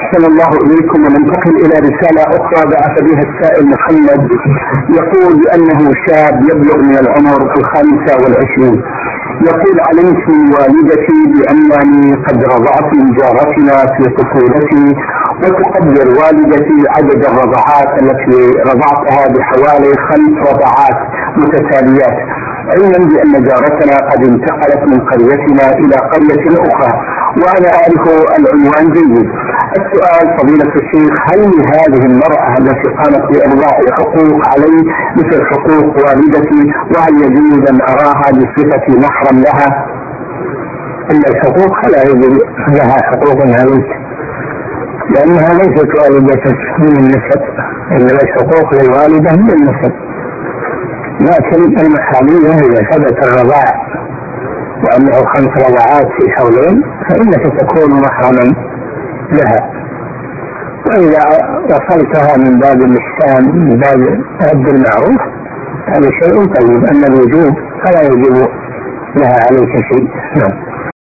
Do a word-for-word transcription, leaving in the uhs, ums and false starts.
أحسن الله إليكم. وننتقل إلى رسالة أخرى بعث بها السائل محمد، يقول بأنه شاب يبلغ من العمر الخامسة والعشرين، يقول: علمت من والدتي بأنني قد رضعت من جارتنا في طفولتي، وتقدر والدتي عدد الرضعات التي رضعتها بحوالي خمس رضعات متتاليات، علما بأن جارتنا قد انتقلت من قريتنا إلى قرية أخرى وأنا أعرف العنوان جيد. السؤال فضيلة الشيخ: هل لهذه المرأة التي قامت بإرضاع حقوق علي مثل حقوق والدتي؟ وهل يجوز أن أراها بصفة محرم لها؟ إن الحقوق لا يجوز لها حقوق عليك، لأنها ليست والدتك من النسب، إنما الحقوق للوالدة من النسب. لكن المحرمية إذا ثبت الرضاع وأنه خمس رضعات في حولين فإنك تكون محرما لها. وإذا وصلتها من باب الإحسان من باب رد المعروف هذا شيء طيب. أما الوجوب فلا يجب لها عليك شيء. نعم.